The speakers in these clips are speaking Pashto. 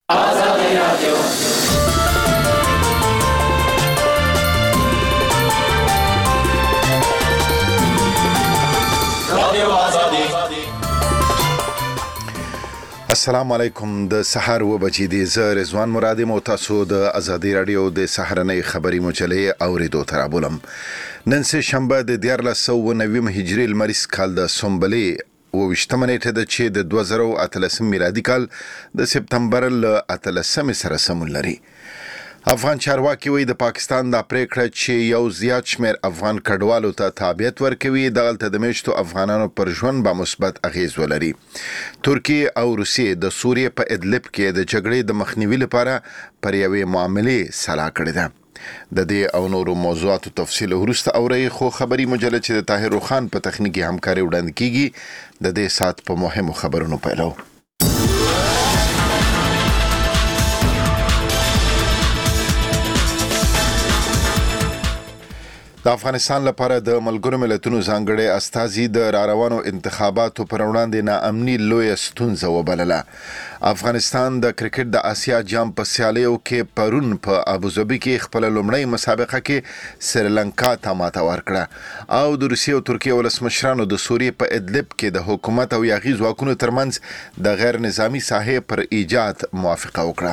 آزادی رادیو السلام علیکم. د سحر و بجې دي. زه رضوان مرادي مو تاسو د آزادي رادیو د سحرنۍ خبري مجلې اوریدو ته رابولم. نن سه شنبه د 1490 هجري لمریز کال د سنبلې و28 نیټه د چې د 2013 میلادي کال د سپتمبر ل 13 سره سمون لري. افغان چارواکي وایي د پاکستان د پریکړه چې یو زیات شمیر افغان کډوالو ته تابعیت ورکوي دغلته د میشتو افغانانو پر ژوند به مثبت اغیز ولري. ترکیه او روسیې د سوریې په ادلب کې د جګړې د مخنیوي لپاره پر یوې معاملې سلا کړې ده. د دې او نورو موضوعاتو تفصیل وروسته اوري، خو خبري مجله چې د طاهر خان په تخنیکی همکاري وړاندې کیږي د دې سات په مهمو خبرونو پیلو. د افغانستان لپاره د ملګرو ملتونو ځانګړي استازي د راروانو انتخاباتو پر وړاندې ناامني لوی ستونزه وبلله. افغانستان د کرکټ د آسیا جام په سیالیو کې پرون په ابوظبي کې خپل لومړی مسابقه کې سریلانکا ته ماته ورکړه او د روسیې او ترکیې ولسمشرانو د سوریې په ادلب کې د حکومت او یاغي ځواکونو ترمنځ د غیر نظامی ساحې پر ایجاد موافقه وکړه.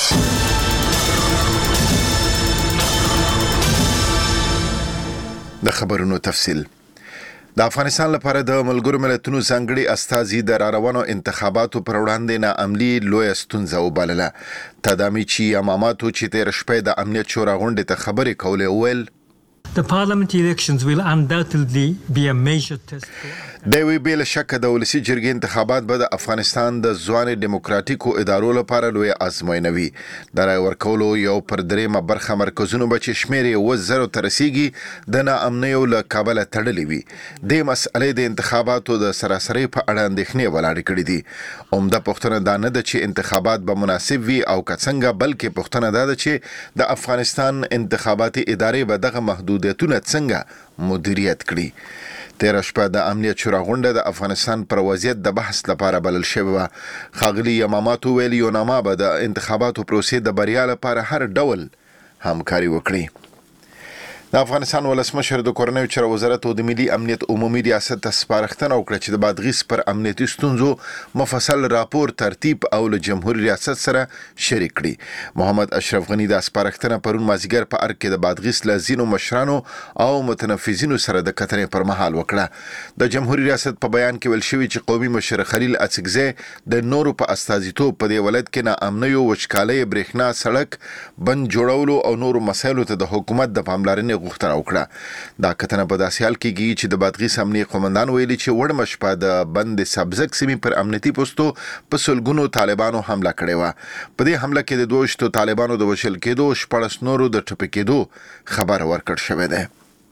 د خبرونو تفصیل. د افغانستان لپاره د ملګرو ملتونو ځانګړي استازي د راروانو انتخاباتو پر وړاندې ناامني لوی ستونزه وبلله. تدامیچی اماماتو چې تیر شپه د امنیت شورا غونډې ته خبرې کولې ویل The parliamentary elections will undoubtedly be a major test for د وی بیل شک د ولسی جرګې انتخابات به د افغانستان د ځوان دیموکراتیکو ادارو لپاره لوی ازموینه وي. د رای ورکولو یو پر دریمه برخه مرکزونو به چې شمیر یې 1000 ته رسیږي د ناامنیو له کابل تړلې وي. د مسئلې د انتخاباتو د سراسري په اړه اندېښنې ولاړې کړې دي. عمده پوښتنه دا نه ده چې انتخابات به مناسب وي او څنګه، بلکې پوښتنه دا ده چې د افغانستان انتخاباتي ادارې به دغه محدودیتونه څنګه مدیریت کړي. تیر شپه د امنیت شورا غونډه د افغانستان پر وضعیت د بحث لپاره بلل شوې وه. ښاغلي اماماتو ویلي یوناما به د انتخاباتو پروسې د بریا لپاره هر ډول همکاري وکړي. د افغانستان ولسمشر د کورنیو چارو وزارت او د ملي امنیت عمومي ریاست ته سپارښتنه وکړه چې د بادغیس پر امنیتي ستونزو مفصل راپور ترتیب او له جمهوریت ریاست سره شریک کړي. محمد اشرف غنی د سپارښتنه پرون مازیګر په ارګ کې د بادغیس لزینو مشرانو او متنفذینو سره د کتنې پر مهال وکړه. د جمهوریت ریاست په بیان کې ویل شوی چې قومي مشر خلیل اڅکزی د نورو په استازیتوب په دې ولایت کې ناامنیو وچکالۍ، برېښنا، سړک بند جوړولو او نورو مسایلو ته د حکومت د پاملرنې غوښتنه وکړه. دا کتنه په داسې حال کې کیږي چې د بادغیس امنیي قومندان ویلي چې وړمه شپه د بند سبزک سیمې پر امنیتي پوستو په سلګونو طالبانو حمله کړې وه. په دې حمله کې د 22 طالبانو د وژل کېدو، 14 نورو د ټپي کېدو خبر ورکړ شوی دی.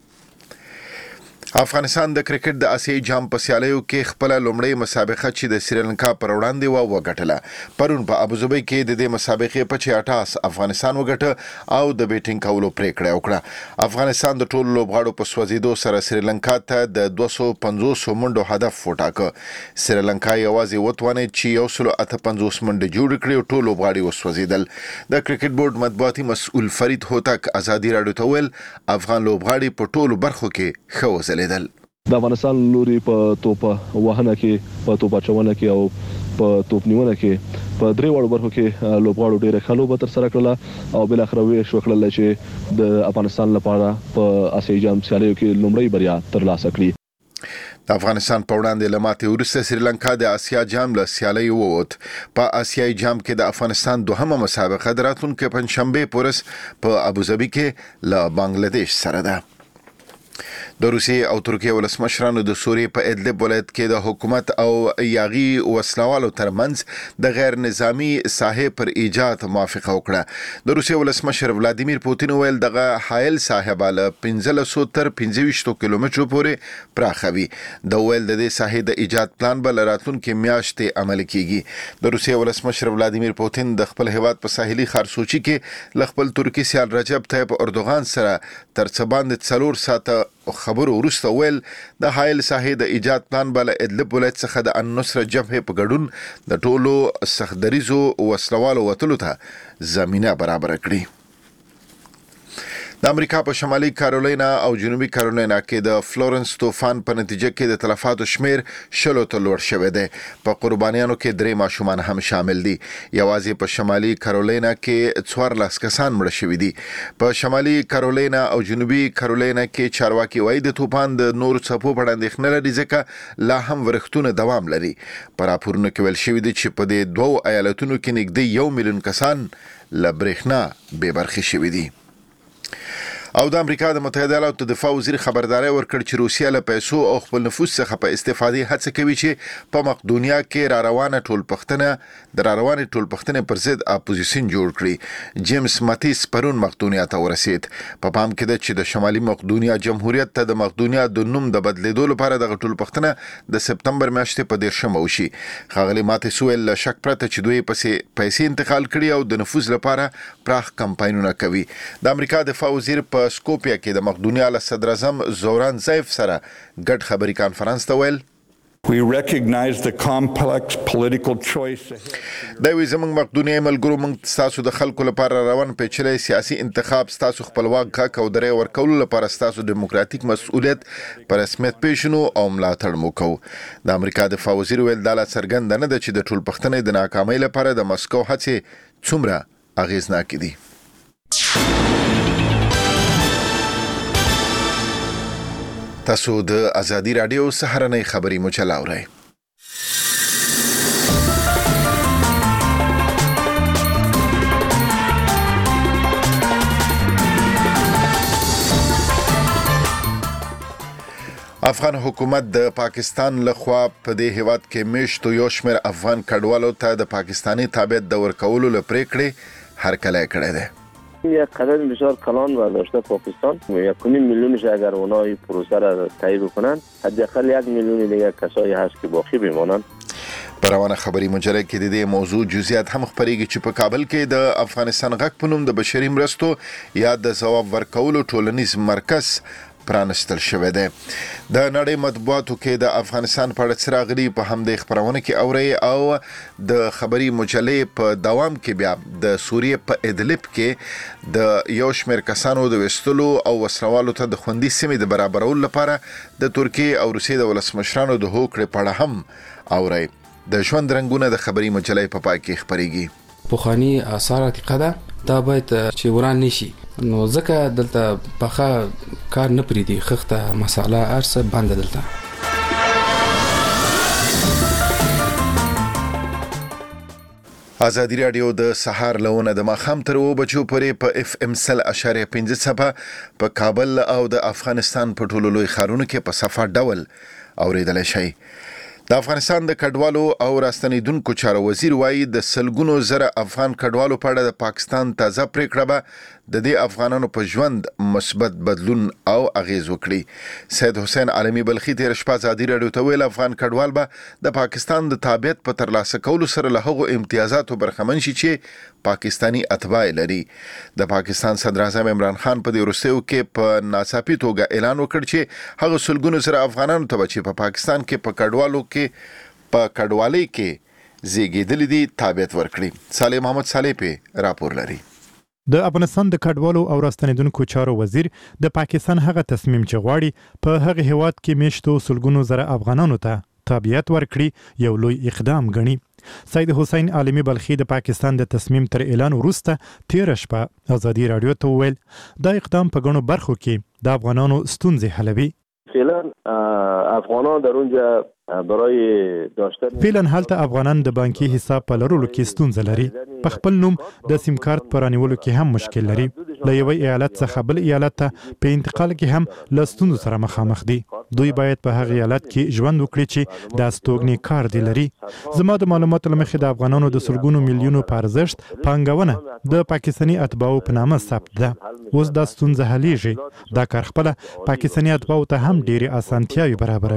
افغانستان د کرکټ د آسیایي جام په سیالیو کې خپل لومړی مسابقه چې د سریلانکا پر وړاندې وګټله. پرون په ابوظبي کې د دې مسابقې په 86 افغانستان وګټه او د بیټینګ کولو پریکړه وکړه. افغانستان د ټولو لوبغاړو په سوځیدو سره سریلانکا ته د 250 منډو هدف وټاکه. سریلانکا یوازې وتوانه چې 158 منډې جوړ کړي او ټول لوبغاړي وسوځیدل. د کرکټ بورډ مطبوعاتي مسؤل فرید هوتک آزادي رادیو ته ویل افغان لوبغاړي په ټولو برخو کې ښه وځلېدل. د افغانستان لوري په توپ وهنه کې، په توپ اچونه کې او په توپ نیونه کې په درې وړو برخو کې لوبغاړو ډېره ښه لوبه ترسره کړله او بل اخر ویش وکړل چې د افغانستان لپاره په آسیایي جام سیالیو کې لومړی بریا ترلاسه کړي. د افغانستان په وړاندې لماتې وروسته سریلانکا د آسیا جام له سیالۍ ووت. په آسیایي جام کې د افغانستان دوهمه مسابقه د راتلونکي پنځشنبې په ورځ په ابوظبي کې له بنگلاديش سره ده. د روسیې او ترکیې ولسمشرانو د سوریې په ادلب ولایت کې د حکومت او یاغي وسلوالو ترمنځ د غیر نظامی ساحې پر ایجاد موافقه وکړه. د روسیې ولسمشر ولادیمیر پوتین ویل دغه حایل ساحه له 1500 تر 25 کیلومترو پورې پراخه وي. د ویل د دې ساحې د ایجاد پلان به راتلونکي میاشتې عملي کیږي. د روسیې ولسمشر ولادیمیر پوتین د خپل هیواد په ساحلي ښار سوچي کې ل خپل ترکی سیال رجب طیب اردوغان سره تر څه باندې 4 ساعته خبرو وروسته ویل د حایل ساحې د ایجاد پلان بل ادلب ولایت څخه د النصر جبهه په ګډون د ټولو سخدریزو وسلوالو وتلو ته زمينه برابر کړي. د امریکا په شمالي کارولینا او جنوبي کارولینا کې د فلورنس طوفان په نتیجه کې د تلفاتو شمیر 10 ته لوړ شوی دی. په قربانیانو کې 3 ماشومان هم شامل دي. یوازې په شمالي کارولینا کې 14 کسان مړه شوي دي. په شمالي کارولینا او جنوبي کارولینا کې چارواکي وایي د طوفان د نور څپو په اړه اندېښنه لري ځکه لا هم ورښتونه دوام لري. په راپورونو کې ویل شوی دی چې په دې دوو ایالتونو کې نږدې 1 میلیون کسان له برېښنا بې برخې شوي دي. او د امریکا د متحده ایالاتو دفاع وزیر خبرداري ورکړ چې روسیا له پیسو او خپل نفوذ څخه په استفادې هڅه کوي چې په مقدونیا کې را روانه ټولپختنه پر ضد اپوزیشن جوړ کړي. جیمز ماتیس پرون مقدونیا ته ورسید. په پام کې ده چې د شمالي مقدونیا جمهوریت ته د مقدونیا د نوم د بدلیدو لپاره د ټولپختنه د سپتمبر میاشتې په 10 وشي. ښاغلي ماتیس ویل له شک پرته چې دوی پیسې انتقال کړي او د نفوذ لپاره پراخ کمپاینونه کوي. د امریکا دفاع وزیر په سکوپیا کې د مقدونیا له صدر اعظم زوران زایف سره ګډ خبري کانفرنس ته ویل We recognize the complex political choice. دا وی زمونږ مقدونیه ملګرو موږ تاسو د خلکو لپاره روان پیچلې سیاسي انتخاب تاسو خپلواک حق او درې ورکول لپاره تاسو دیموکراتیک مسؤلیت پر رسمیت پیژنو او ملاتړ مو کوو. د امریکا دفاع وزیر ویل دا څرګنده نه ده چې د ټولپختنې د ناکامۍ لپاره د مسکو هڅې څومره اغیزناکې دي. تاسو د ازادي رادیو سهارنۍ خبري مچلاورئ. افغان حکومت د پاکستان لخوا په دې هیواد کې میشتو یو شمېر افغان کډوالو ته د پاکستانی تابعیت د ورکولو لپاره پریکړې هرکلی کړې ده. یک قدم بسیار کلان برداشته پاکستان. 1.5 میلیونش اگر اونا این پروسه را طی بکنن حداقل 1 میلیون دیگه کسایی هست که باقی بمانن. په روانه خبري مجله کې د دې موضوع جزئیات هم خبرېږي چې په کابل کې د افغانستان غږ په نوم د بشري مرستو یا د ځواب ورکولو ټولنیز مرکز پرانستل شوی دی. د نړۍ مطبوعاتو کې د افغانستان په اړه څراغلي په همدې خبرونه کې اوري او د خبري مجلې په دوام کې بیا د سوریه په ادلب کې د یو شمېر کسانو د وستلو او وسلوالو ته د خوندي سیمې د برابرولو لپاره د ترکیه او روسیې د ولسمشرانو د هوکړې په اړه هم اوري. د ژوند رنگونه د خبري مجلې په پای کې خبريږي. پوخانی آثار عتیقه ده دا باید چې وران نشي نو ځکه دلته پخه کار نه پریدي خخته مساله ارسه بند دلته. ازادي رادیو د سهار لونه د ماخام تر 2 بجو پورې په FM 100.5 صفه په کابل او د افغانستان په ټولو لوی ښارونو کې په صفه ډول اوریدل شي. د افغانستان د کډوالو او راستنیدونکو چارو وزیر وایي د سلګونو زره افغان کډوالو په اړه د پاکستان تازه پریکړه به د دې افغانانو په ژوند مثبت بدلون او اغیز وکړي. سید حسین عالمی بلخی تیر شپه ازادي رادیو ته ویل افغان کډوال به د پاکستان د تابعیت په ترلاسه کولو سره له هغو امتیازاتو برخمن شي چې پاکستانی اتباع لري. د پاکستان صدر اعظم عمران خان په دې وروستیو کې په ناڅاپي توګه اعلان وکړ چې هغه سلګونو زره افغانانو ته چې په پاکستان کې په کډوالو کې په کډوالۍ کې زیږیدل دي تابعیت ورکړي. صالح محمد صالح په راپور لري. د افغانستان د کډوالو او راستنیدونکو چارو وزیر د پاکستان هغه تصمیم چې غواړي په هغه هیواد کې میشتو سلګونو زره افغانانو ته تابعیت ورکړي یو لوی اقدام ګڼي. سید حسین عالمی بلخی د پاکستان د تصمیم تر اعلان وروسته تیر شپه ازادي رادیو ته ویل دا اقدام په غنو برخو کې د افغانانو ستونزې حلوي. فعلا افغانان در اونجا برای داشتن فعلا هلته افغانان د بانکي حساب په لرلو کې ستونزه لري. په خپل نوم د سیم کارت پرانیولو کې هم مشکل لري. له یو ایالت څخه بل ایالت ته په انتقال کې هم له ستونزو سره مخامخ دي. دوی باید په هغه ایالت کې ژوند وکړي چې د استوګنې کار دی لري. زما د معلوماتو لمخې د افغانانو د سلګونو میلیونو په ارزښت پانګونه د پاکستاني اتباعو په نامه ثبت ده. اوس دا ستونزه حلیږي. دا کار خپل پاکستاني اتباعو ته هم ډېری اسانتیاوې برابروي.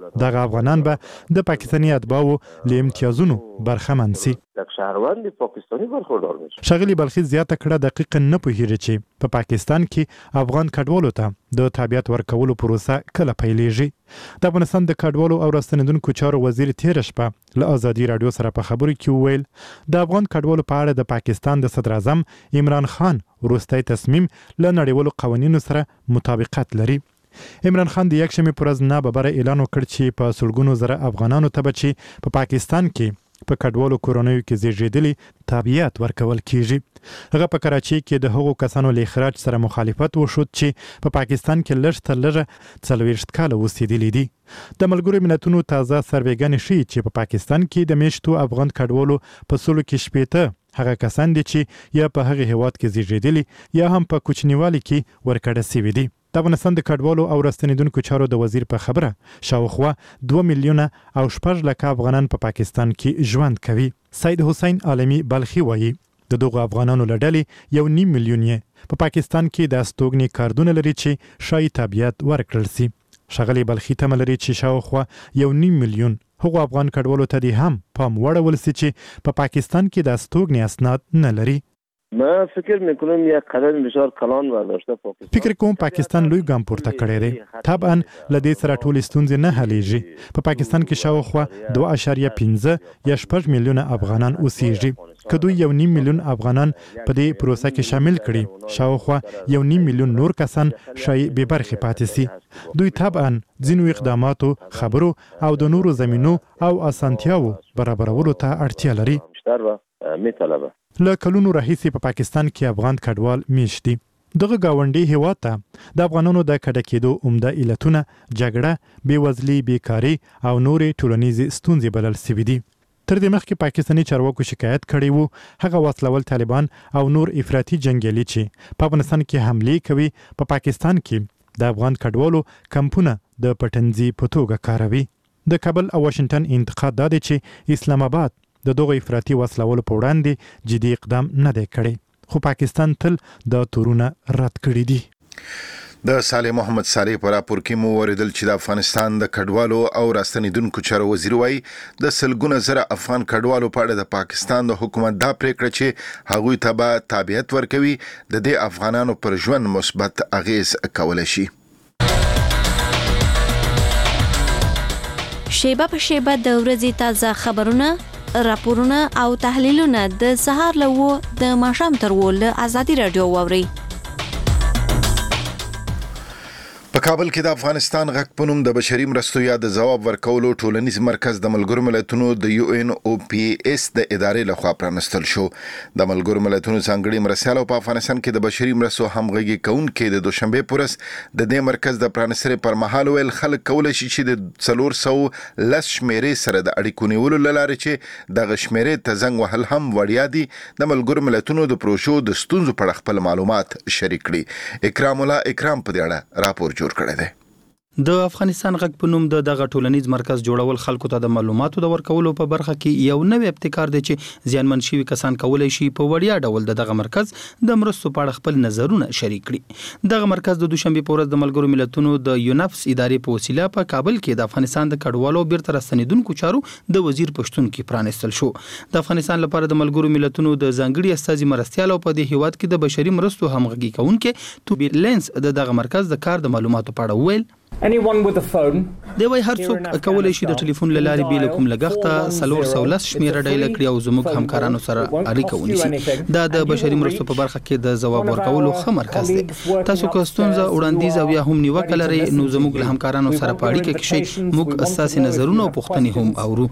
دغه افغانان به د پاکستاني اتباعو له امتیازونو برخمن سي. د شهروند پاکستاني برخوردار نشي. شغلی بلخی زیاته کړه دقیق نه پوهیږي چې په پاکستان کې افغان کډوالو ته د تابعیت ورکولو پروسه کله پیلېږي. د افغانستان د کډوالو او راستنیدونکو چارو وزیر تیر شپه له ازادي رادیو سره په خبرو کې وویل د افغان کډوالو په اړه د پاکستان د صدر اعظم عمران خان وروستی تصمیم له نړیوالو قوانینو سره مطابقت لري. عمران خان د یکشنبې پر ورځ ناببره اعلان وکړ چې په سلګونو زره افغانانو ته به چې په پاکستان کې په کډوالو کورنیو کې زیږیدلي تابعیت ورکول کیږي. هغه په کراچۍ کې د هغو کسانو له اخراج سره مخالفت وشود چې په پاکستان کې لږ تر لږه 40 کاله اوسېدلي دي. د ملګرو ملتونو تازه سروېګانې ښیي چې په پاکستان کې د میشتو افغان کډوالو په سلو کې شپېته هغه کسان دي چې یا په هغه هیواد کې زیږیدلي یا هم په کوچنیوالي کې ورکړه شوي دي. د افغانستان د کډوالو او راستنیدونکو چارو د وزیر په خبره شاوخوا 2 میلیونه او 6 لکه افغانان په پاکستان کې ژوند کوي. سید حسین عالمی بلخي وایي د دغو افغانانو له ډلې 1.5 میلیون یې په پاکستان کې د استوګنې کارتونه لري چې شایي تابعیت ورکړل سي. ښاغلي بلخي تمه لري چې شاوخوا 1.5 میلیون هغو افغان کډوالو ته دې هم پام وړول سي چې په پاکستان کې د استوګنې اسناد نه لري. ما فکر میکنم یک قدم بسیار کلان برداشته پاکستان. فکر کوم پاکستان لوی ګام پورته کړی دی. طبعا لدې سره ټول ستونزې نه حلیږي. په پاکستان کې شاوخوا 2.5 یا 6 میلیونه افغانان اوسېږي. که دوی 1.5 میلیون افغانان په دې پروسه کې شامل کړي شاوخوا 1.5 میلیون نور کسان شای به برخه پاتې سي. دوی طبعا ځینو اقداماتو خبرو او د نورو زمینو او اسانتیاو برابرولو ته اړتیا لري. له کلونو راهیسې په پاکستان کې افغان کډوال میشت دي. دغه گاونډي هیواد ته د افغانانو د کډه کېدو عمده علتونه جګړه، بېوزلي، بیکاري او نورې ټولنیزې ستونزې بلل سوي دي. تر دې مخکې پاکستاني چارواکو شکایت کړی وو هغه وسلول طالبان او نور افراطي جنګیالي چې په افغانستان کې حملې کوي په پاکستان کې د افغان کډوالو کمپونه د پټنځي په توګه کاروي. د کابل او واشنگټن انتقاد دا دی چې اسلام آباد د دغه افراطي وسلولو په وړاندې جدي اقدام نه دی کړی، خو پاکستان تل د تورونه رد کړی دي. د صالح محمد صالح پر راپور کې مو اوریدل چې د افغانستان د کډوالو او راستنیدونکو چارو وزیر وایي د سلګونه زره افغان کډوالو په اړه د پاکستان د حکومت دا پریکړه چې هغوی ته به تابعیت ورکوي د دې افغانانو پر ژوند مثبت اغیز کولای شي. شیبه په شیبه د ورځې تازه خبرونه، راپورونه او تحلیلونه د سهار له د ماښام تر له ازادي رادیو واوري. په کابل کې د افغانستان غږ په نوم د بشري مرستو یا د ځواب ورکولو ټولنیز مرکز د ملګرو ملتونو د UNOPS د ادارې لخوا پرانستل شو. د ملګرو ملتونو ځانګړي مرستیال په افغانستان کې د بشري مرستو همغږي کوونکي د دوشنبه پورس د دې مرکز د پرانستلو پر مهال ویل خلک کولای شي چې د 410 شمیرې سره د اړیکو نیولو لاره چې د غشمیرې ته زنګ وهل هم وړیا دي د ملګرو ملتونو د پروژو د ستونزو په اړه خپل معلومات شریک کړي. اکرام الله اکرام په دې اړه راپور کړی دی. د افغانستان غږ په نوم د دغه ټولنیز مرکز جوړول خلکو ته د معلوماتو د ورکولو په برخه کې یو نوې ابتکار دی چې زیانمن شوي کسان کولای شي په وړیا ډول دغه مرکز د مرستو په اړه خپل نظرونه شریک کړي. دغه مرکز د دوشنبه په ورځ د ملګرو ملتونو د یونفس ادارې په وسیله په کابل کې د افغانستان د کډوالو بیرته راستنیدونکو چارو د وزیر پښتون کې پرانستل شو. د افغانستان لپاره د ملګرو ملتونو د ځانګړي استازي مرستیال په دې هیواد کې د بشري مرستو همغږي کوونکي توبی لینس دغه مرکز د کار د معلوماتو په اړه ویل دی وای هر څوک کولای شي د ټلیفون له لارې بیل کوم لګښت 410 شمیره ډایل کړي او زموږ همکارانو سره اړیکه ونیسي. دا د بشري مرستو په برخه کې د ځواب ورکولو ښه مرکز دی. تاسو که ستونزه وړاندیز او یا هم نیوکه لرئ نو زموږ له همکارانو سره په اړیکه کې شئ. موږ اساسي نظرونه او پوښتنې هم اورو.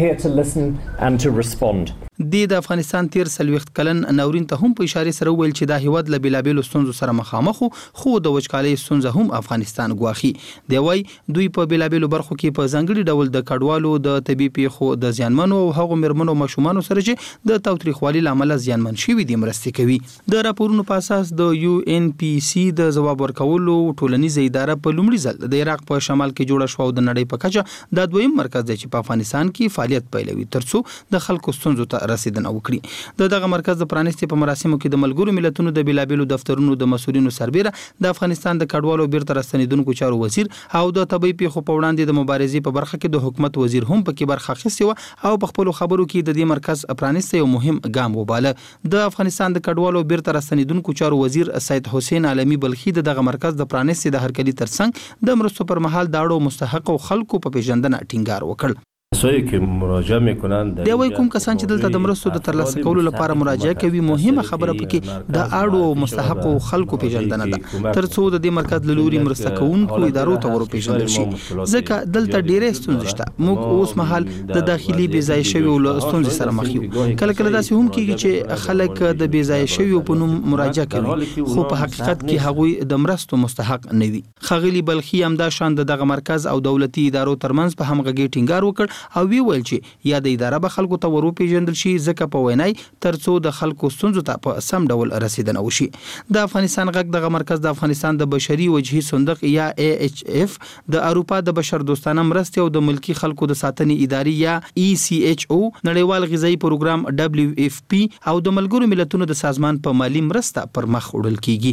د افغانستان تیر 40 کلن ناورین ته هم په اشاره سره ویل چې دا هیواد له بلابلو ستونزو سره مخامخ خو د وچکالۍ ستونزه هم افغانستان ګواخي. دی وای دوی په بلابلو برخو کې په ځانګړي ډول د کډوالو د طبي پیښو د زیانمنو او هغو مرمنو ماشومان سره چې د تاوتریخوالي لامل زیانمن شوي دي مرستې کوي. د راپورونو په اساس د UNPC د ځواب ورکولو ټولنیز اداره په لومړي ځل د عراق په شمال کې جوړه شو د نړۍ په کچه د دویم مرکز دی چې په افغانستان کې فعالیت پیلوي ترڅو د خلکو ستونزو ته رسیدنه وکړي دغه مرکز د پرانیستي په مراسمو کې د ملګرو ملتونو د بیلابیلو دفترونو د مسؤلینو سربیره د افغانستان د کډوالو بیرته راستنیدونکو چارو وزیر او د طبي پیښو په وړاندې د مبارزې په برخه کې د حکومت وزیر هم پکې برخه اخیستې و او په خپل خبرو کې د دې مرکز پرانیسته یو مهم ګام وباله. د افغانستان د کډوالو بیرته راستنیدونکو چارو وزیر سید حسین عالمی بلخی دغه مرکز د پرانیستې د هرکلي ترڅنګ د مرستو پر مهال د اړو مستحق او خلکو په پیژندنه ټینګار وکړ. کسایی که مراجعه میکنن دا وایي کوم کسان چې دلته د مرستو د ترلاسه کولو لپاره مراجعه کوي مهمه خبره پکې د اړو او مستحقو خلکو پیژندنه ده ترڅو د دې مرکز له لوري مرسته کوونکو ادارو ته ورپېژندل شي ځکه دلته ډېرې ستونزې شته. موږ اوس مهال د داخلي بې ځای شویو ستونزې سره مخ یو. کله کله داسې هم کېږي چې خلک د بې ځای شویو په نوم مراجعه کوي خو په حقیقت کې هغوی د مرستو مستحق نه وي. ښاغلي بلخي همدا شان دغه مرکز او دولتي ادارو ترمنځ په همغږۍ ټینګار وکړ او وی ویل چې یا د اداره به خلکو ته ورپېژندل شي ځکه په وینای ترڅو د خلکو ستونزو ته په سم ډول رسیدنه وشي. د افغانستان غږ دغه مرکز د افغانستان د بشري وجهي صندوق یا AHF د اروپا د بشر دوستانه مرستې او د ملکی خلکو د ساتنې ادارې یا ECHO نړیوال غذایی پروګرام WFP او د ملګرو ملتونو د سازمان په مالی مرسته پر مخ وړل کیږي.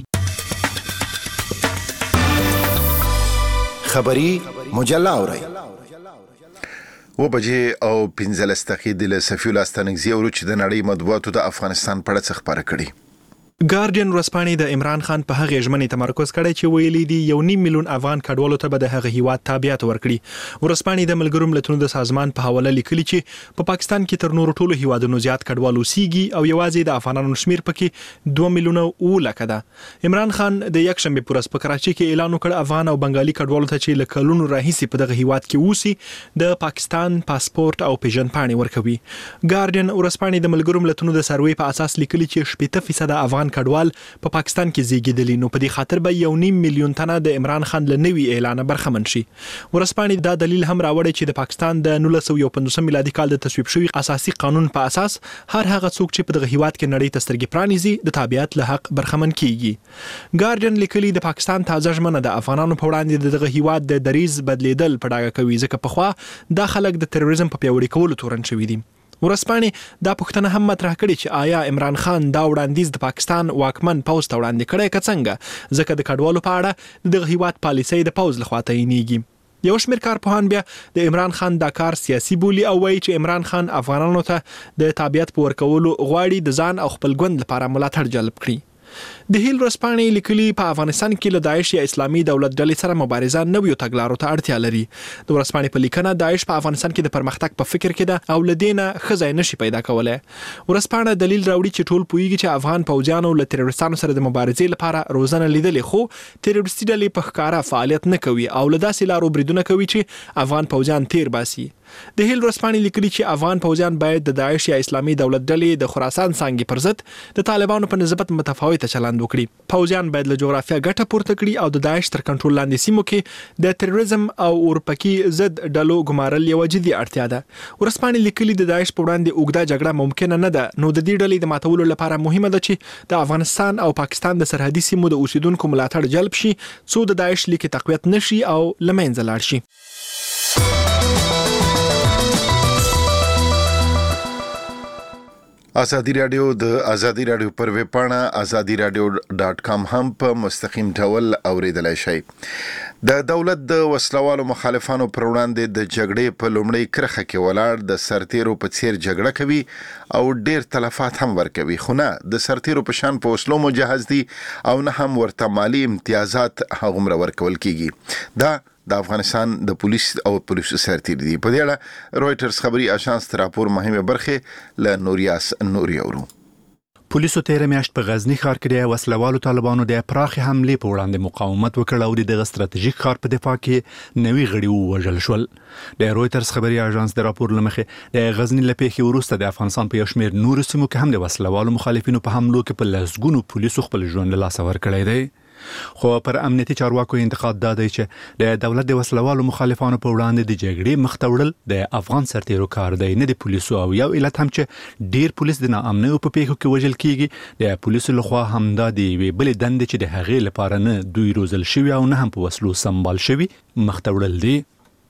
خبری مجله اورئ 15 دقیقې د صفی الله ستانکزی ورو چې د نړۍ مطبوعاتو د افغانستان په اړه خبره کړي. ګارډین ورځپاڼې د عمران خان په هغه ژمنې تمرکز کړی چې ویلي دي 1.5 میلیون افغان کډوالو ته به د هغه هیواد تابعیت ورکړي. ورځپاڼې د ملګرو ملتونو د سازمان په حواله لیکلي چې په پاکستان کې تر نورو ټولو هیوادونو زیات کډوال اوسېږي او یوازې د افغانانو شمیر پکې 2 میلیونه ولکه ده. عمران خان د یکشنبه پر ورځ په کراچي کې اعلان وکړ افغان او بنگالي کډوالو ته چې لکلونو راهیسي په دغه هیواد کې اوسي د پاکستان پاسپورت او پیژندپاڼې ورکوي. ګارډین ورځپاڼې د ملګرو ملتونو د سروې په اساس لیکلي چې 70% افغان کډوال په پاکستان کې زیږیدلي نو په دې خاطر به 1.5 میلیون تنه د عمران خان له نوي اعلان برخمن شي. ورځپاڼې دا دلیل هم راوړی چې د پاکستان د 1915 میلادي کال د تصویب شوی اساسي قانون په اساس هر هغه څوک چې په دغه هیواد کې نړۍ ته سترګې پرانیزي د تابعیت له حق برخمن کیږي. ګارډین لیکلي د پاکستان تازه ژمنه د افغانانو په وړاندې دغه هیواد د دریز بدلیدل په ډاګه کوي ځکه په خوا د خلک د تروریزم په پیوړی کولو تورن شوی دي. ورځپاڼې دا پوښتنه هم مطرح کړې چې آیا عمران خان دا وړاندیز د پاکستان واکمن پوز ته وړاندې کړی که څنګه ځکه د کډوالو په اړه دغه هیواد پالیسۍ د پوز لخوا تعینېږي. یو شمېر کارپوهان بیا د عمران خان دا کار سیاسي بولي او وایي چې عمران خان افغانانو ته د تابعیت په ورکولو غواړي د ځان او خپل ګوند لپاره ملاتړ جلب کړي. د هیل ورځپاڼې لیکلي په افغانستان کې له داعش یا اسلامي دولت ډلې سره مبارزه نویو تګلارو ته اړتیا لري. د ورځپاڼې په لیکنه داعش په افغانستان کې د پرمختګ په فکر کې ده او لدینه خزای نشي پیدا کولای. ورځپاڼه دلیل راوړي چې ټول پوهیږي چې افغان پوځیانو له تروریستانو سره د مبارزې لپاره روزنه لیدلې خو تروریستي ډلې په ښکارا فعالیت نه کوي او له داسې لارو بریدونه کوي چې افغان پوځیان تیر باسي. د هیل ورځپاڼې لیکلي چې افغان پوځیان باید د داعش یا اسلامي دولت ډلې د خراسان څانګې پر ضد د طالبانو په نسبت متفاوته چلند وکړي. پوځیان باید له جغرافیه ګټه پورته کړي او د داعش تر کنټرول لاندې سیمو کې د تروریزم او اورپکي ضد ډلو ګمارل یو جدي اړتیا ده. ورځپاڼې لیکلي د داعش په وړاندې اوږده جګړه ممکنه نه ده نو د دې ډلې د ماتولو لپاره مهمه ده چې د افغانستان او پاکستان د سرحدي سیمو د اوسیدونکو ملاتړ جلب شي څو د داعش لیکي تقویت نشي او لمنځه لاړ شي. ازادي رادیو د ازادي رادیو پر ویب پاڼه azadiradio.com هم په مستقیم ډول اوریدلای شئ. د دولت د وسلوالو مخالفانو پر وړاندې د جګړې په لومړۍ کرخه کې ولاړ د سرتیرو په څیر جګړه کوي او ډیر تلفات هم ورکوي خو نه د سرتیرو په شان په وسلو مجهز دي او نه هم ورته مالی امتیازات هغومره ورکول کیږي. دا د افغانستان د پولیسو سرتیر دي. په دې اړه رويټرز خبري اژانس راپور مهمه برخه ل نوریاس نوریورو. پولیسو تیر میاشت په غزنی ښار کې د وسلوالو طالبانو د پراخ حمله په وړاندې مقاومت وکړ او د ستراتیژیک ښار په دفاع کې نوي غړي ووژل شول. د رويټرز خبري اژانس د راپور لمخې د غزنی لپاره وروسته د افغانستان په یو شمېر نور سیمو کې هم د وسلوالو مخالفینو په حملو کې په لسګونو پولیسو خپل ژوند له لاسه ورکړی دی. خو پر امنیتي چارواکو انتقاد دی چې د دولت د وسلوالو مخالفانو په وړاندې د جګړې مخ ته وړل د افغان سرتیرو کار دی نه د پولیسو او یو علت هم چې ډیر پولیس د ناامنیو په پیښو کې وژل کیږي د پولیسو لخوا همدا دی وی بل دند چې د هغې لپاره نه دوی روزل شوی او نه هم په وسلو سمبال شوی مخ ته وړل دي.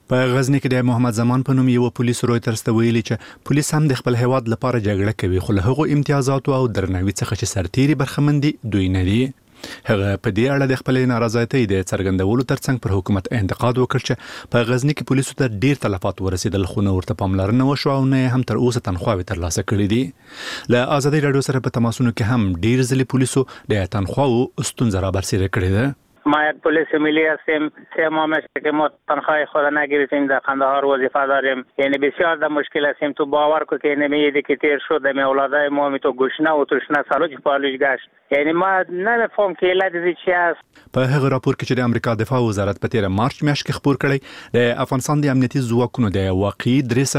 په غزنی کې د محمد زمان په نوم یو پولیس رویترز ته ویلي چې پولیس هم د خپل هیواد لپاره جګړه کوي، خو له هغو امتیازاتو او درناوي څخه چې سرتیري برخمن دي دوی نه دي. هغه په دې اړه د خپل نارضایتۍ د څرګندولو ترڅنګ پر حکومت انتقاد وکړ چې په غزنی کې پولیسو ته ډیر تلفات ورسېدل، خو نه ورته پاملرنه وشوه او نه هم تر اوسه تنخواوې ترلاسه کړې دي. له آزادۍ راډیو سره په تماسونو کې هم ډیر ځلې پولیسو د تنخواو ستونزه رابرسېره کړې ده. ما یک پلیس ملی هستیم، 3 ماه میشه که ما تنخواه خود نگرفتیم، در قندهار وظیفه داریم، یعنی بسیار در مشکل هستیم. تو باور کو که نمیدی که تیر شد می اولادای ما می تو گشنه و تشنه سالوج پالوج گشت، یعنی ما نمیفهم که علت چی است. په هغه راپور کې چې د امریکا دفاع وزارت په 13 مارچ میاشت کې خبر کړی، د افغانستان د امنیتي ځواکونو د واقعي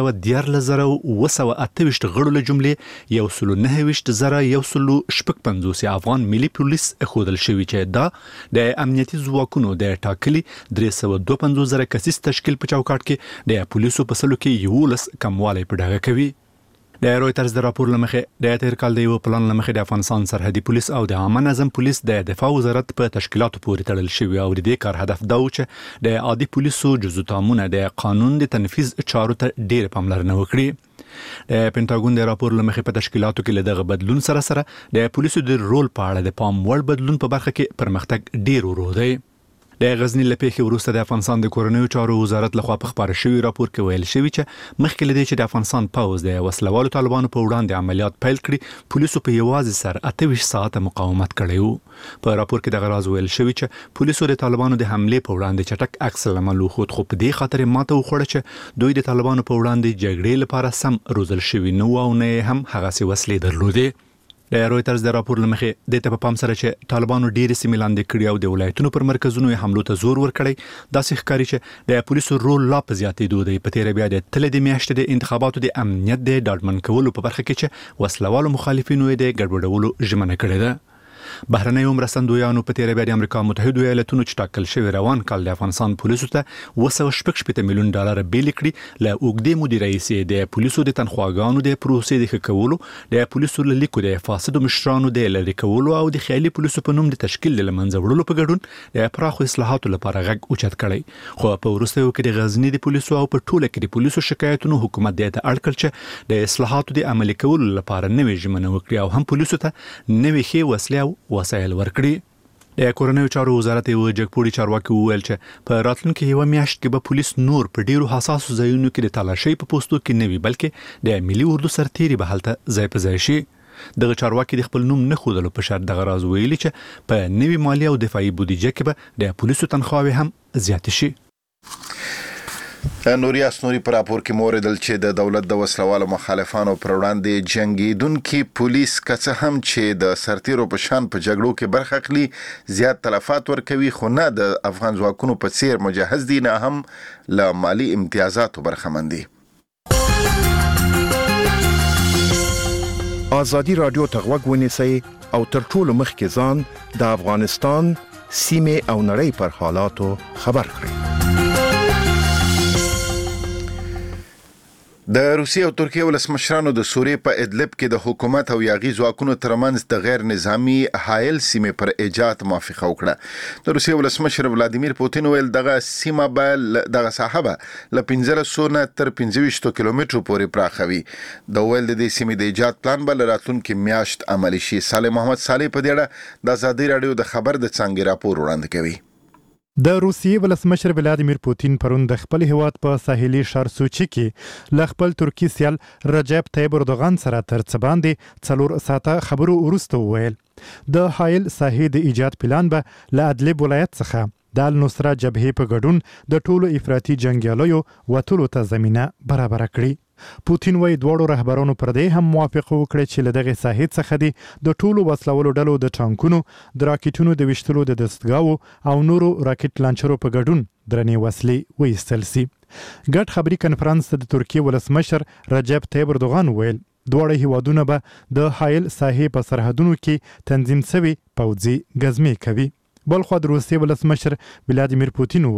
314,128 غړو له جملې 1,990,155 افغان ملي پولیس خودل شوی چې دا د امنیتي ځواکونو د ټاکلي 352,000 کسیز تشکیل په چوکاټ کې د پولیسو په سلو کې 11 کموالی په ډاګه کوي. د رویترز د راپور لمخې د تیر کال د یو پلان لمخې د افغانستان سرحدي پولیس او د عامه نظم پولیس د دفاع وزارت په تشکیلاتو پورې تړل شوی او د دې کار هدف دا و چې د عادي پولیسو جزو تامونه د قانون د تنفيذ چارو ته ډیر پاملرنه وکړي. د پینټاګون د راپور لمخې په تشکیلاتو کې له دغه بدلون سره د پولیسو د رول په اړه د پام وړ بدلون په برخه کې پرمختګ ډیر ورو دی. د غزنی له پیښې وروسته د افغانستان د کورنیو چارو وزارت لخوا په خبره شوی راپور کې ویل شوی چې مخکې له دې چې د افغانستان پوځ د وسلوالو طالبانو په وړاندې عملیات پیل کړي، پولیسو په یوازې سر 28 ساعته مقاومت کړی وو. په راپور کې دغه راز ویل شوی چې پولیسو د طالبانو د حمله په وړاندې چټک عکس العمل وښود، خو په دې خاطر ماته وخوړه چې دوی د طالبانو په وړاندې جګړې لپاره سم روزل شوی نه او نه هم هغه څه وسلې درلودې. د رویترز د راپور لمخې د ته په پام سره چې طالبانو ډېر سیمې لاندې کړي او د ولایتونو پر مرکزونو حملو ته زور ورکړی، داسې ښکاري چې د پولیسو رول لا په زیاتېدو دی. په تیره بیا د تلې د میاشتې د انتخاباتو د امنیت د ډاډمن کولو په برخه کې چې وسلوالو مخالفینو یې د ګډوډولو ژمنه کړې ده. بهرنیو مرستندویانو په تیره بیا د امریکا متحده ایالاتونو چې ټاکل شوی روان کال د افغانستان پولیسو ته $260 میلیون بیل کړي. له اوږدې مودې راهیسې د پولیسو د تنخواګانو د پروسې د ښه کولو، د پولیسو له لیکو د فاسدو مشرانو د لرې کولو او د خیالي پولیسو په نوم د تشکیل له منځه وړلو په ګډون د پراخو اصلاحاتو لپاره غږ اوچت کړی. خو په وروستیو کې د غزنی د پولیسو او په ټوله کې د پولیسو شکایتونو حکومت د اړ کړ چې د اصلاحاتو د عملي کولو لپاره نوې ژمنه وکړي او هم پولیسو ته نوې ښې وسلې او وسایل ورکړي. د کورنیو چارو وزارت یو جګپوړي چارواکي وویل چې په راتلونکي یو میاشت کې به پولیس نور په ډیرو حساسو ځایونو کې د تالاشۍ په پوسټو کې نه وي، بلکې د ملي اردو سرتیري به هلته ځای په ځای شي. دغه چارواکي د خپل نوم نه ښودلو په شرط دغه راز ویلي چې په نوي مالي او دفاعي بودیجه کې به د پولیسو تنخواوې هم زیاتې شي. نوري اسنوري پر راپور کې موردل چې د دولت د وسلوالو مخالفانو پر وړاندې جنگیدونکو پولیس کڅه هم چې د سرتیرو په شان په جګړو کې برخه اخلي زیات تلفات ورکوي، خو نه د افغان ځواکونو په څیر مجهز دي، نه هم له مالی امتیازاتو برخمن دي. آزادی رادیو ته غوږ ونیسئ او تر ټولو مخکې ځان د افغانستان سیمې او نړۍ پر حالاتو خبر کړئ. د روسیې او ترکیې ولسمشرانو د سوریې په ادلب کې د حکومت او یاغي ځواکونو ترمنځ د غیر نظامی حایل سیمې پر ایجاد موافقه وکړه. د روسیې ولسمشر ولادیمیر پوتین ویل دغه سیمه به دغه ساحه له 1500 نه تر 25 کیلومترو پورې پراخوي. د ویل د دې سیمې د ایجاد پلان به راتلونکي میاشت عملي شي. صالح محمد صالح په دې اړه د آزادۍ رادیو د خبر د څانګې راپور وړاندې کوي. د روسیې ولسمشر ولادیمیر پوتین پرون د خپل هیواد په ساحلي ښار سوچي کې له خپل ترکی سیال رجب طیب اردوغان سره تر څه باندې 4 ساعته خبرو وروسته وویل د حایل ساحې د ایجاد پلان به له ادلب ولایت څخه د النصره جبهې په ګډون د ټولو افراطي جنګیالیو وټولو ته زمينه برابر کړي. پوتین وایي دواړو رهبرانو پر دې هم موافقه وکړه چې له دغه ساحې څخه د ټولو وسلوالو ډلو د ټانکونو، د راکټونو د وشتلو د دستګاو او نورو راکټ لانچرو په ګډون درنې وسلې وایستل سي. ګډ خبري کنفرانس د ترکیې ولسمشر رجب طیب اردوغان ویل دواړه هیوادونه به د حایل ساحې په سرحدونو کې تنظیم شوي پوځي ګزمې کوي. بلخو د روسیې ولسمشر ولادیمیر پوتین ویل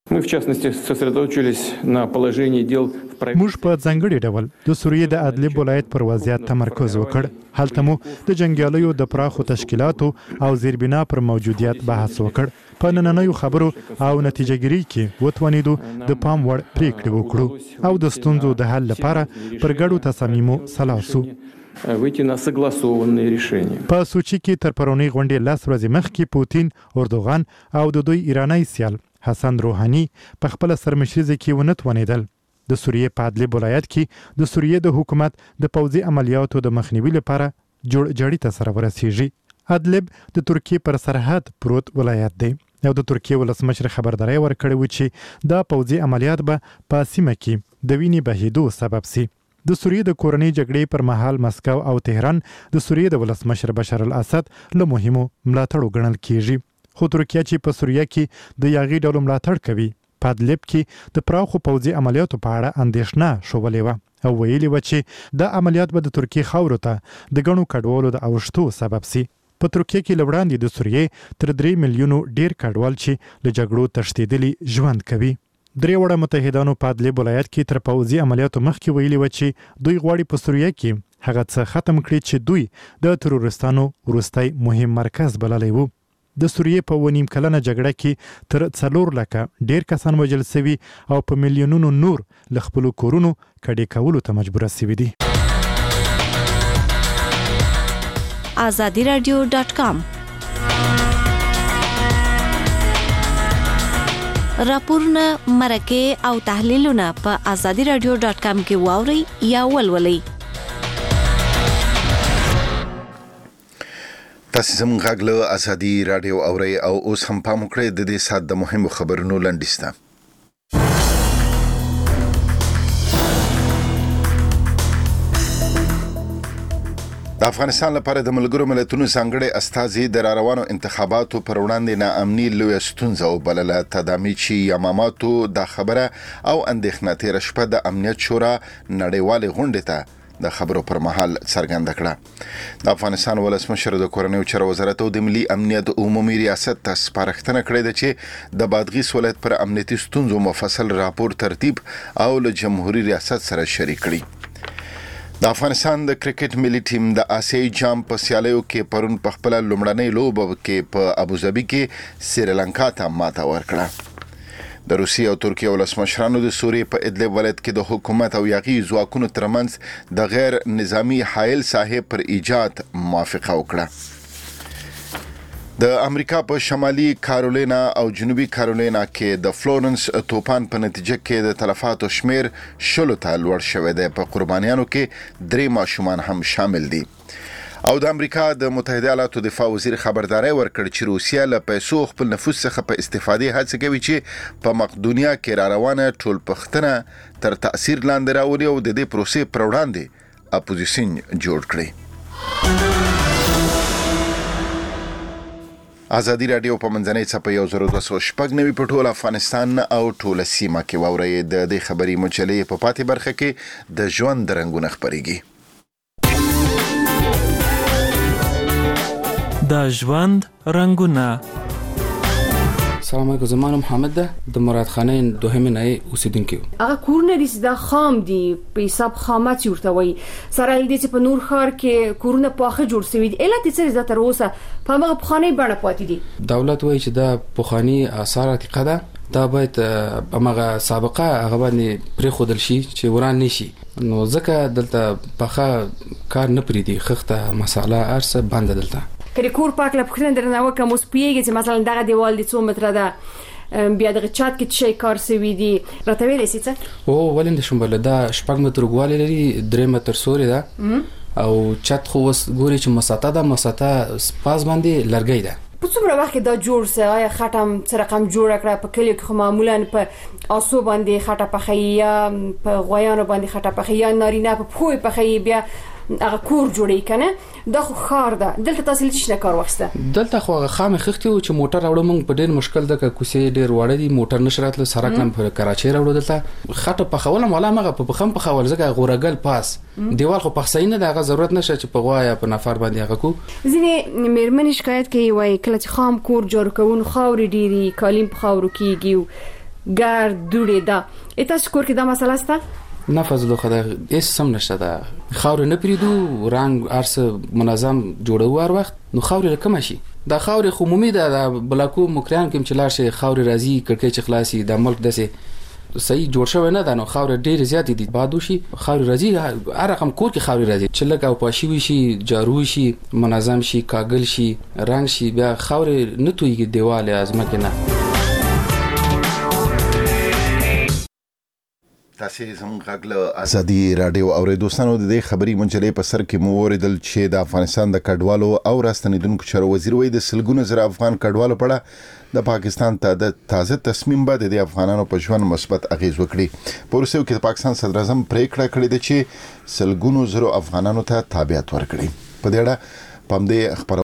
Мы, в частности, сосредоточились на положении дел в правительстве. موږ په ځانګړي ډول د سوریې د ادلب ولایت پر وضعیت تمرکز وکړ. هلته مو د جنګیالیو د پراخو تشکیلاتو او زیربنا پر موجودیت بحث وکړ. په نننیو خبرو او نتیجهګیری کې وتوانیدو د پام وړ پریکړې وکړو او د ستونزو د حل لپاره پر ګډو تصامیمو سلاسو. Выйти на согласованные решения. په سوچي کې تر پرونی غونډې 10 ورځې مخکې پوتین، اردوغان او د دوی ایرانی سیال حسن روحانی په خپل سرمشري کې ونتوانیدل. د سوریې په ادلب ولایت کې د سوریې د حکومت د پوځي عملیاتو د مخنیوي لپاره جوړجاړي ته سره ورسیږي. ادلب د ترکیې پر سرحد پروت ولایت دی او د ترکیې ولسمشر خبرداري ورکړې و چې دا پوځي عملیات به په سیمه کې د وینې بهیدو سبب سي. د سوریې د کورنۍ جګړې پر مهال مسکو او تهران د سوریې د ولسمشر بشار الاسد له مهمو ملاتړو ګڼل کیږي. خو ترکیه چې په سوریه کې د یاغي ډلو ملاتړ کوي، په ادلب کې د پراخو پوځي عملیاتو په اړه اندېښنه شولې وه او ویلي و چې دا عملیات به د ترکیې خاورو ته د ګڼو کډوالو د اوښتو سبب سي. په ترکیه کې لوړاندې د سوریې تر 3 میلیونو ډیر کډوال چې له جګړو تښتېدلي ژوند کوي. درې وړه متحدانو په ادلب ولایت کې تر پوځي عملیاتو مخکې ویلي و چې دوی غواړي په سوریه کې هغه څه ختم کړي چې دوی د تروریستانو وروستی مهم مرکز بللی وو. د سوریې په 1.5 کلنه جګړه کې تر 4 لکه ډیر کسان وژل شوي او په میلیونونو نور له خپلو کورونو کډې کولو ته مجبوره شوي دي. azadiradio.com راپورونه، مرکې او تحلیلونه په azadiradio.com کې واورئ یا ولولئ. تاسو زموږ غږ له ازادي رادیو اورئ او اوس هم پام وکړئ د دې سات د مهمو خبرونو لنډیسته. د افغانستان لپاره د ملګرو ملتونو ځانګړي استازي د روانو انتخاباتو پر وړاندې ناامني لویه ستونزه وبلله. تدامیچی یاماماتو دا خبره او اندېښنه تېره شپه د امنیت شورا نړیوالې غونډې ته د خبرو پر مهال څرګنده کړه. د افغانستان ولسمشر د کورنیو چارو وزارت او د ملي امنیت عمومي ریاست ته سپارښتنه کړې ده چې د بادغیس ولایت پر امنیتي ستونزو مفصل راپور ترتیب او له جمهوریت ریاست سره شریک کړي. د افغانستان د کرکټ ملي ټیم د آسیايي جام په سیالیو کې پرون په خپل لومړنۍ لوبه کې په ابوظبي کې سریلانکا ته ماته ورکړه. د روسیې او ترکیې ولسمشرانو د سوریې په ادلب ولایت کې د حکومت او یاغي ځواکونو ترمنځ د غیر نظامی حایل ساحې پر ایجاد موافقه وکړه. د امریکا په شمالي کارولینا او جنوبي کارولینا کې د فلورنس طوفان په نتیجه کې د تلفاتو شمیر 10 ته لوړ شوی دی. په قربانیانو کې 3 ماشومان هم شامل دي. او د امریکا د متحده ایالاتو دفاع وزیر خبرداري ورکړ چې روسیا له پیسو خپل نفوذ څخه په استفادې هڅه کوي چې په مقدونیا کې را روانه ټولپختنه تر تاثیر لاندې راولي او د دې پروسې پر وړاندې اپوزیشن جوړ کړي. ازادي رادیو په منځنۍ څپه 1290 په ټول افغانستان او ټول سیمه کې واورئ. د دې خبري مجلې په پاتې برخه کې د ژوند رنگونه خبريږي. د ژوند رنگونه. سلام علیکم، زما محمد ده، د مراد خانه دوهمه نه اوسیدونکو. هغه کورونه د خام دي په حساب خامات ورته وي. سره دې چې په نور خار کې کورونه پاخه جوړ شوی دي. اله چې څه تر اوسه په هغه پخانه بڼه پاتې دي. دولت وایي چې دا پخانی آثار عتیقه ده، دا باید هغه سابقه هغه باندې پرې خودل شي چې وران نشي. نو ځکه دلته پخا کار نه پریدي، خخته مساله ارسه بند دلته. کله کور پاک لا پخنه درنه وکم اوس پیږي چې مثلا دغه دیوال دي 2 متره ده بیا دغه چات کې شي کار سوي دي راته ویلې څه او ولند شومبل دا شپږ متر غوالي لري 3 متر سوري ده او چت خو وس ګوري چې مساته ده مساته سپاس باندې لرګي ده. په څومره وخت دا جوړ سه آیا خټم څه رقم جوړ کړه په کلیو کې معمولا په آسو باندې خټه پخیا په غویانو باندې خټه پخیا نارینه په پوي پخیا بیا هغه کور جوړی کنه دا خو خار ده. دلته تاسو لږ نه کار وخته دلته خو خامه خختي او چې موټر راوړم په ډېر مشکل ده کوسې ډېر وړه دي موټر نشرات له سره کلم پر کراچي راوړل دلته خټه په خولم ولا مغه په خم په خول زګه غورګل پاس دیوال خو پخسینه دغه ضرورت نشه چې په غوايا په نفر باندې هغه کو ځینې مېرمن شکایت کوي وای کله چې خام کور جوړ کوون خاورې ډيري کالیم په خاورو کېږي ګار دوړې ده تاسو کور کې دا مسله ستا نه فضل خدای هیڅ سم نشته دا خاور نه پریدو رنگ ارس منظم جوړو هر وخت نو خاور لکه شي دا خاور عمومي دا بلاکو مکران کوم چې لار شي خاور راځي کړکۍ چې خلاصي د ملک دسه صحیح جوړ شوی نه دا نو خاور ډیر زیات دي بادو شي خاور راځي هر رقم کور کې خاور راځي چې لکه او پاشي وي شي جارو شي منظم شي کاغل شي رنگ شي بیا خاور نه تويږي دیواله ازمکه نه تاسو زموږ غږ ازادي رادیو اوریدونکو د دې خبري منجلې په سر کې موریدل چې د افغانستان د کډوالو او راستنیدونکو چارو وزیر وای د سلګونو زره افغان کډوالو په اړه د پاکستان ته د تازه تصمیم بعد د افغانانو په ژوند مثبت اغیز وکړي په روسیه کې د پاکستان صدر اعظم پریکړه کړې ده چې سلګونو زره افغانانو ته تابعیت ورکړي په دې اړه پم دې